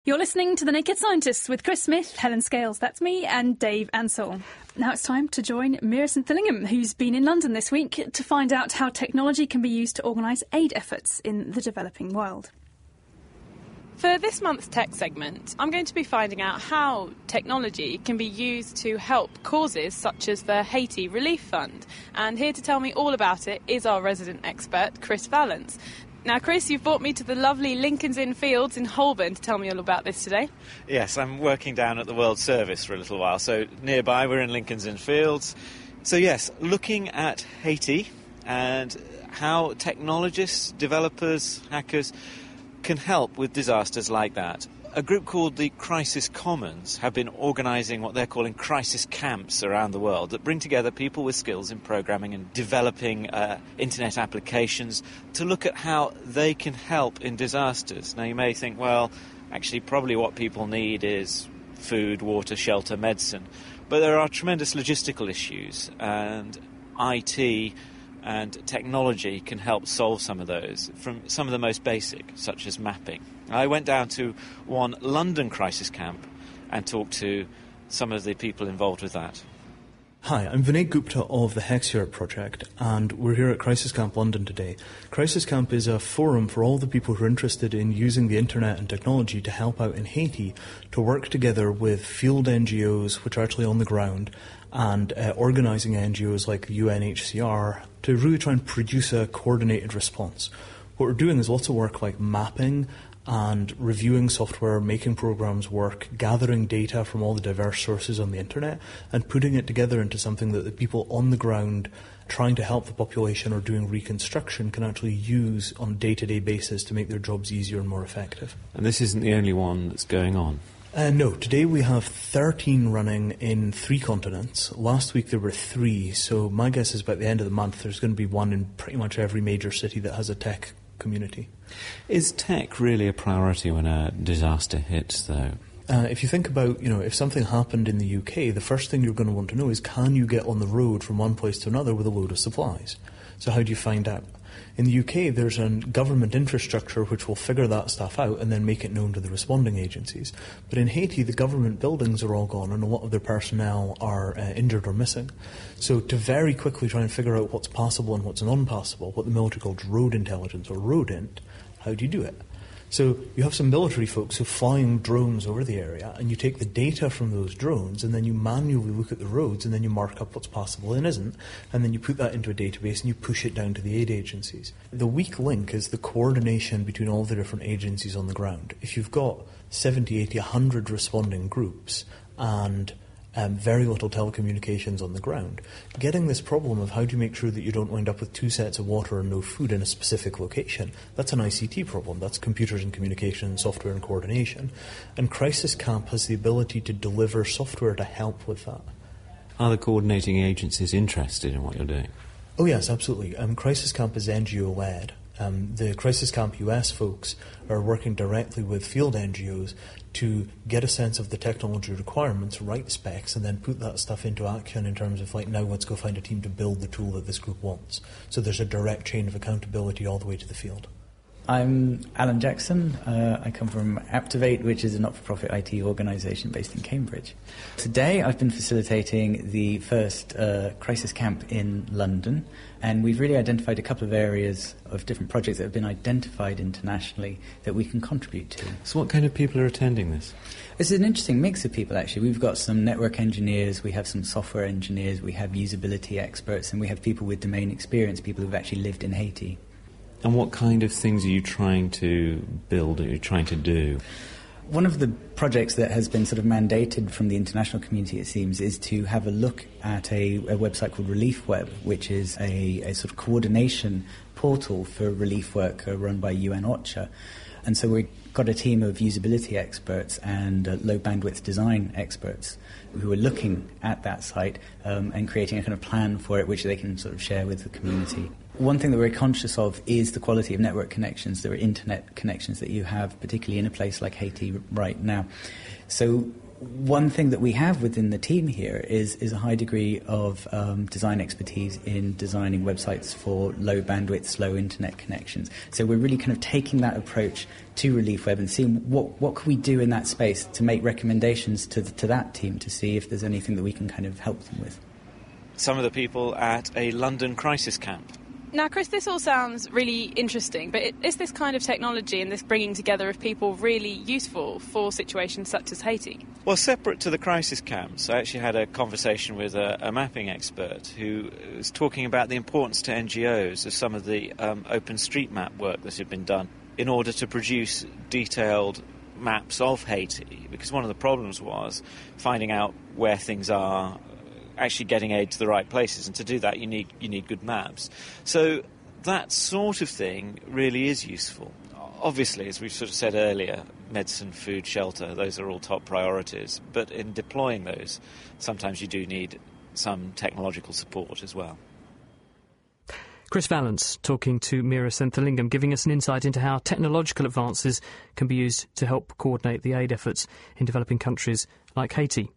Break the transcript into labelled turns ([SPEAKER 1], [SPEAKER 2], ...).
[SPEAKER 1] You're listening to The Naked Scientists with Chris Smith, Helen Scales, that's me, and Dave Ansell. Now it's time to join Mira St-Thillingham, who's been in London this week, to find out how technology can be used to organise aid efforts in the developing world.
[SPEAKER 2] For this month's tech segment, I'm going to be finding out how technology can be used to help causes such as the Haiti Relief Fund. And here to tell me all about it is our resident expert, Chris Vallance. Now, Chris, you've brought me to the lovely Lincoln's Inn Fields in Holborn to tell me all about this today.
[SPEAKER 3] Yes, I'm working down at the World Service for a little while, so nearby we're in Lincoln's Inn Fields. So yes, looking at Haiti and how technologists, developers, hackers can help with disasters like that. A group called the Crisis Commons have been organising what they're calling crisis camps around the world that bring together people with skills in programming and developing internet applications to look at how they can help in disasters. Now, you may think, well, actually, probably what people need is food, water, shelter, medicine. But there are tremendous logistical issues, and IT and technology can help solve some of those, from some of the most basic, such as mapping. I went down to one London crisis camp and talked to some of the people involved with that.
[SPEAKER 4] Hi, I'm Vinay Gupta of the Hex Europe project, and we're here at Crisis Camp London today. Crisis Camp is a forum for all the people who are interested in using the internet and technology to help out in Haiti, to work together with field NGOs, which are actually on the ground, and organising NGOs like the UNHCR to really try and produce a coordinated response. What we're doing is lots of work like mapping and reviewing software, making programs work, gathering data from all the diverse sources on the internet, and putting it together into something that the people on the ground trying to help the population or doing reconstruction can actually use on a day-to-day basis to make their jobs easier and more effective.
[SPEAKER 3] And this isn't the only one that's going on?
[SPEAKER 4] No, today we have 13 running in 3 continents. Last week there were 3, so my guess is by the end of the month there's going to be one in pretty much every major city that has a tech community.
[SPEAKER 3] Is tech really a priority when a disaster hits, though?
[SPEAKER 4] If you think about, if something happened in the UK, the first thing you're going to want to know is, can you get on the road from one place to another with a load of supplies? So how do you find out? In the UK, there's a government infrastructure which will figure that stuff out and then make it known to the responding agencies. But in Haiti, the government buildings are all gone and a lot of their personnel are injured or missing. So to very quickly try and figure out what's possible and what's non-possible, what the military calls road intelligence or RODINT, how do you do it? So you have some military folks who are flying drones over the area, and you take the data from those drones and then you manually look at the roads and then you mark up what's possible and isn't, and then you put that into a database and you push it down to the aid agencies. The weak link is the coordination between all the different agencies on the ground. If you've got 70, 80, 100 responding groups and very little telecommunications on the ground, getting this problem of how do you make sure that you don't wind up with 2 sets of water and no food in a specific location, that's an ICT problem. That's computers and communication, software and coordination. And Crisis Camp has the ability to deliver software to help with that.
[SPEAKER 3] Are the coordinating agencies interested in what you're doing?
[SPEAKER 4] Oh yes, absolutely. Crisis Camp is NGO-led. The Crisis Camp US folks are working directly with field NGOs to get a sense of the technology requirements, write specs, and then put that stuff into action in terms of, now let's go find a team to build the tool that this group wants. So there's a direct chain of accountability all the way to the field.
[SPEAKER 5] I'm Alan Jackson. I come from Aptivate, which is a not-for-profit IT organisation based in Cambridge. Today I've been facilitating the first crisis camp in London, and we've really identified a couple of areas of different projects that have been identified internationally that we can contribute to.
[SPEAKER 3] So what kind of people are attending this?
[SPEAKER 5] It's an interesting mix of people, actually. We've got some network engineers, we have some software engineers, we have usability experts, and we have people with domain experience, people who've actually lived in Haiti.
[SPEAKER 3] And what kind of things are you trying to build, are you trying to do?
[SPEAKER 5] One of the projects that has been sort of mandated from the international community, it seems, is to have a look at a website called ReliefWeb, which is a sort of coordination portal for relief work run by UN OCHA. And so we've got a team of usability experts and low bandwidth design experts who are looking at that site and creating a kind of plan for it, which they can sort of share with the community. One thing that we're conscious of is the quality of network connections. There are internet connections that you have, particularly in a place like Haiti right now. So one thing that we have within the team here is a high degree of design expertise in designing websites for low bandwidth, slow internet connections. So we're really kind of taking that approach to Relief Web and seeing what can we do in that space to make recommendations to that team to see if there's anything that we can kind of help them with.
[SPEAKER 3] Some of the people at a London crisis camp.
[SPEAKER 2] Now, Chris, this all sounds really interesting, but is this kind of technology and this bringing together of people really useful for situations such as Haiti?
[SPEAKER 3] Well, separate to the crisis camps, I actually had a conversation with a mapping expert who was talking about the importance to NGOs of some of the OpenStreetMap work that had been done in order to produce detailed maps of Haiti, because one of the problems was finding out where things are, actually getting aid to the right places, and to do that you need good maps. So that sort of thing really is useful. Obviously, as we've sort of said earlier, medicine, food, shelter, those are all top priorities, but in deploying those, sometimes you do need some technological support as well.
[SPEAKER 6] Chris Vallance talking to Meera Senthilingam, giving us an insight into how technological advances can be used to help coordinate the aid efforts in developing countries like Haiti.